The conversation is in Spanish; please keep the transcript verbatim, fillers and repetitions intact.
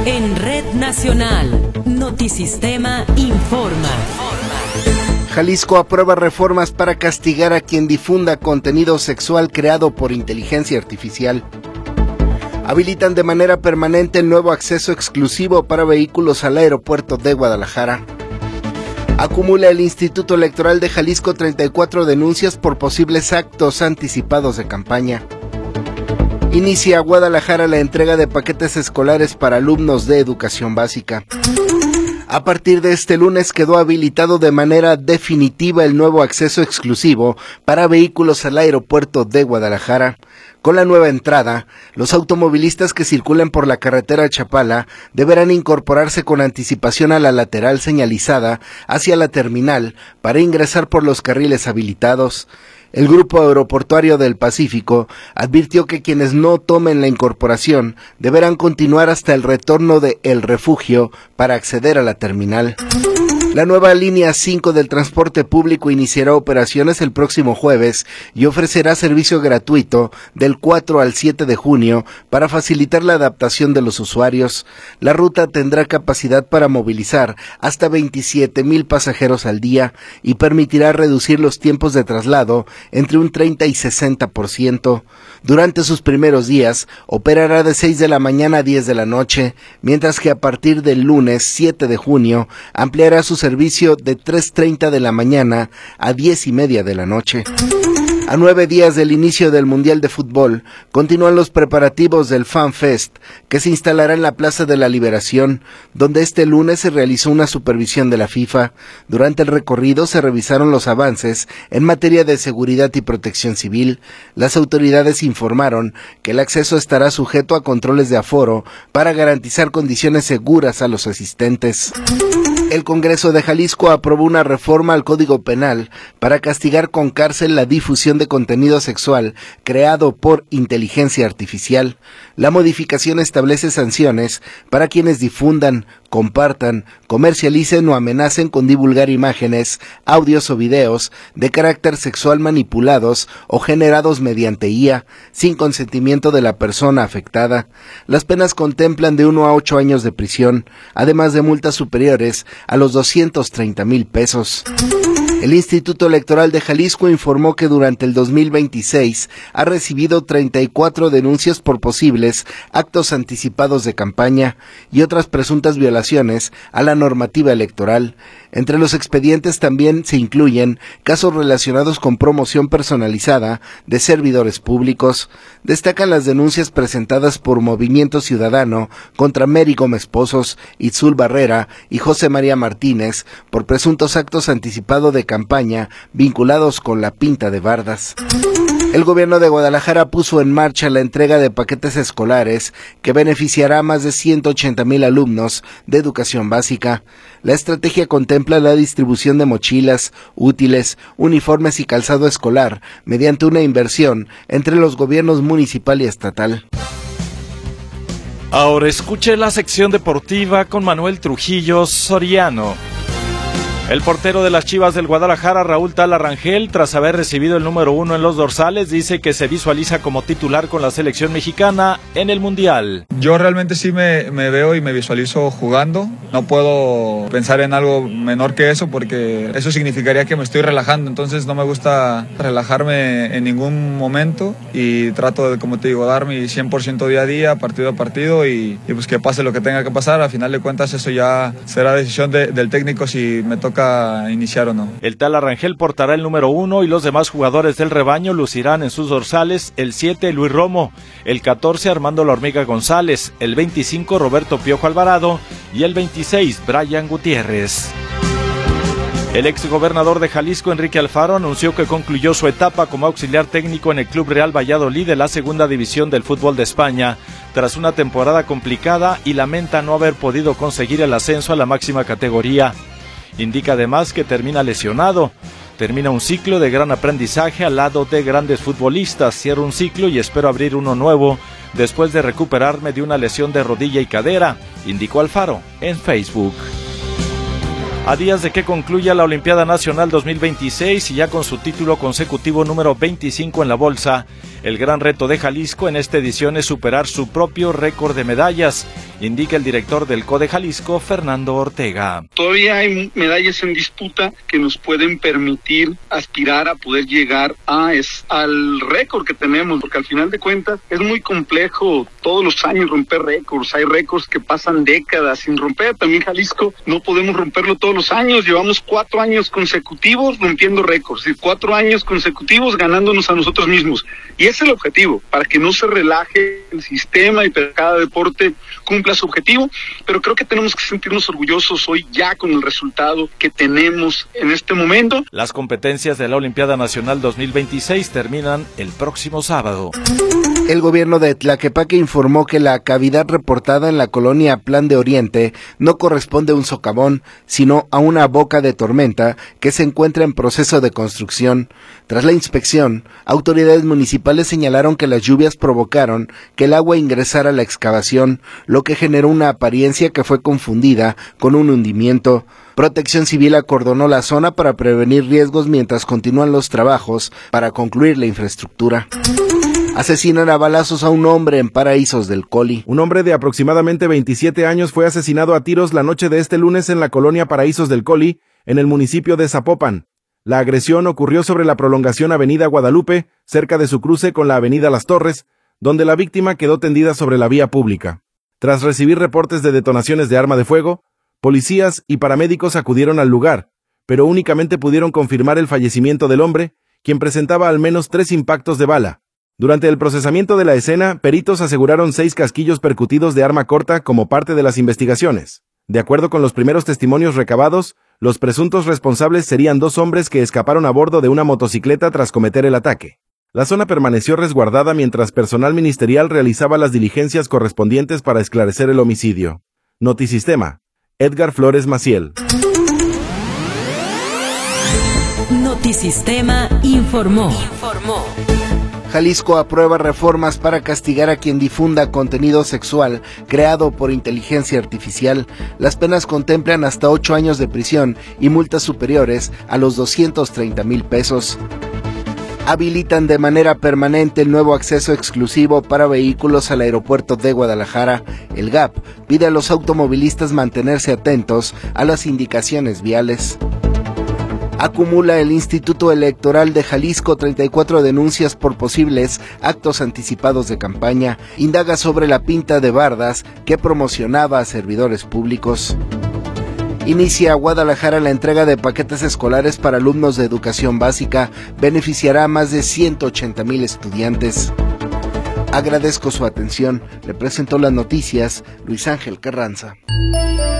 En Red Nacional, Notisistema informa. Jalisco aprueba reformas para castigar a quien difunda contenido sexual creado por inteligencia artificial. Habilitan de manera permanente el nuevo acceso exclusivo para vehículos al aeropuerto de Guadalajara. Acumula el Instituto Electoral de Jalisco treinta y cuatro denuncias por posibles actos anticipados de campaña. Inicia Guadalajara la entrega de paquetes escolares para alumnos de educación básica. A partir de este lunes quedó habilitado de manera definitiva el nuevo acceso exclusivo para vehículos al aeropuerto de Guadalajara. Con la nueva entrada, los automovilistas que circulen por la carretera Chapala deberán incorporarse con anticipación a la lateral señalizada hacia la terminal para ingresar por los carriles habilitados. El Grupo Aeroportuario del Pacífico advirtió que quienes no tomen la incorporación deberán continuar hasta el retorno de El Refugio para acceder a la terminal. La nueva línea cinco del transporte público iniciará operaciones el próximo jueves y ofrecerá servicio gratuito del cuatro al siete de junio para facilitar la adaptación de los usuarios. La ruta tendrá capacidad para movilizar hasta veintisiete mil pasajeros al día y permitirá reducir los tiempos de traslado entre un treinta y sesenta por ciento. Durante sus primeros días, operará de seis de la mañana a diez de la noche, mientras que a partir del lunes siete de junio ampliará su servicio de tres treinta de la mañana a diez y media de la noche. A nueve días del inicio del Mundial de Fútbol, continúan los preparativos del Fan Fest, que se instalará en la Plaza de la Liberación, donde este lunes se realizó una supervisión de la FIFA. Durante el recorrido se revisaron los avances en materia de seguridad y protección civil. Las autoridades informaron que el acceso estará sujeto a controles de aforo para garantizar condiciones seguras a los asistentes. El Congreso de Jalisco aprobó una reforma al Código Penal para castigar con cárcel la difusión de contenido sexual creado por inteligencia artificial. La modificación establece sanciones para quienes difundan, compartan, comercialicen o amenacen con divulgar imágenes, audios o videos de carácter sexual manipulados o generados mediante I A, sin consentimiento de la persona afectada. Las penas contemplan de uno a ocho años de prisión, además de multas superiores a los doscientos treinta mil pesos. El Instituto Electoral de Jalisco informó que durante el dos mil veintiséis ha recibido treinta y cuatro denuncias por posibles actos anticipados de campaña y otras presuntas violaciones a la normativa electoral. Entre los expedientes también se incluyen casos relacionados con promoción personalizada de servidores públicos. Destacan las denuncias presentadas por Movimiento Ciudadano contra Mary Gómez Pozos, Itzul Barrera y José María Martínez por presuntos actos anticipados de campaña vinculados con la pinta de bardas. El gobierno de Guadalajara puso en marcha la entrega de paquetes escolares que beneficiará a más de ciento ochenta mil alumnos de educación básica. La estrategia contempla la distribución de mochilas, útiles, uniformes y calzado escolar mediante una inversión entre los gobiernos municipal y estatal. Ahora escuche la sección deportiva con Manuel Trujillo Soriano. El portero de las Chivas del Guadalajara, Raúl Tala Rangel, tras haber recibido el número uno en los dorsales, dice que se visualiza como titular con la selección mexicana en el Mundial. Yo realmente sí me, me veo y me visualizo jugando. No puedo pensar en algo menor que eso porque eso significaría que me estoy relajando. Entonces no me gusta relajarme en ningún momento y trato de, como te digo, dar mi cien por ciento día a día, partido a partido y, y pues que pase lo que tenga que pasar. A final de cuentas eso ya será decisión de, del técnico si me toca iniciar o no. El Tala Rangel portará el número uno y los demás jugadores del rebaño lucirán en sus dorsales el siete Luis Romo, el catorce Armando La Hormiga González, el veinticinco Roberto Piojo Alvarado y el veintiséis Brian Gutiérrez. El exgobernador de Jalisco, Enrique Alfaro, anunció que concluyó su etapa como auxiliar técnico en el Club Real Valladolid de la segunda división del fútbol de España, tras una temporada complicada y lamenta no haber podido conseguir el ascenso a la máxima categoría. Indica además que termina lesionado. Termina un ciclo de gran aprendizaje al lado de grandes futbolistas. Cierro un ciclo y espero abrir uno nuevo después de recuperarme de una lesión de rodilla y cadera, indicó Alfaro en Facebook. A días de que concluya la Olimpiada Nacional dos mil veintiséis y ya con su título consecutivo número veinticinco en la bolsa, el gran reto de Jalisco en esta edición es superar su propio récord de medallas, indica el director del C O D E Jalisco, Fernando Ortega. Todavía hay medallas en disputa que nos pueden permitir aspirar a poder llegar a es, al récord que tenemos, porque al final de cuentas es muy complejo todos los años romper récords. Hay récords que pasan décadas sin romper. También Jalisco no podemos romperlo todos los años. Llevamos cuatro años consecutivos rompiendo récords y cuatro años consecutivos ganándonos a nosotros mismos. Y ese es el objetivo, para que no se relaje el sistema y para que cada deporte cumpla su objetivo. Pero creo que tenemos que sentirnos orgullosos hoy ya con el resultado que tenemos en este momento. Las competencias de la Olimpiada Nacional dos mil veintiséis terminan el próximo sábado. El gobierno de Tlaquepaque informó que la cavidad reportada en la colonia Plan de Oriente no corresponde a un socavón, sino a una boca de tormenta que se encuentra en proceso de construcción. Tras la inspección, autoridades municipales señalaron que las lluvias provocaron que el agua ingresara a la excavación, lo que generó una apariencia que fue confundida con un hundimiento. Protección Civil acordonó la zona para prevenir riesgos mientras continúan los trabajos para concluir la infraestructura. Asesinan a balazos a un hombre en Paraísos del Coli. Un hombre de aproximadamente veintisiete años fue asesinado a tiros la noche de este lunes en la colonia Paraísos del Coli, en el municipio de Zapopan. La agresión ocurrió sobre la prolongación Avenida Guadalupe, cerca de su cruce con la Avenida Las Torres, donde la víctima quedó tendida sobre la vía pública. Tras recibir reportes de detonaciones de arma de fuego, policías y paramédicos acudieron al lugar, pero únicamente pudieron confirmar el fallecimiento del hombre, quien presentaba al menos tres impactos de bala. Durante el procesamiento de la escena, peritos aseguraron seis casquillos percutidos de arma corta como parte de las investigaciones. De acuerdo con los primeros testimonios recabados, los presuntos responsables serían dos hombres que escaparon a bordo de una motocicleta tras cometer el ataque. La zona permaneció resguardada mientras personal ministerial realizaba las diligencias correspondientes para esclarecer el homicidio. Notisistema. Edgar Flores Maciel. Notisistema informó. Informó. Jalisco aprueba reformas para castigar a quien difunda contenido sexual creado por inteligencia artificial. Las penas contemplan hasta ocho años de prisión y multas superiores a los doscientos treinta mil pesos. Habilitan de manera permanente el nuevo acceso exclusivo para vehículos al aeropuerto de Guadalajara. El G A P pide a los automovilistas mantenerse atentos a las indicaciones viales. Acumula el Instituto Electoral de Jalisco treinta y cuatro denuncias por posibles actos anticipados de campaña. Indaga sobre la pinta de bardas que promocionaba a servidores públicos. Inicia Guadalajara la entrega de paquetes escolares para alumnos de educación básica. Beneficiará a más de ciento ochenta mil estudiantes. Agradezco su atención. Le presento las noticias Luis Ángel Carranza.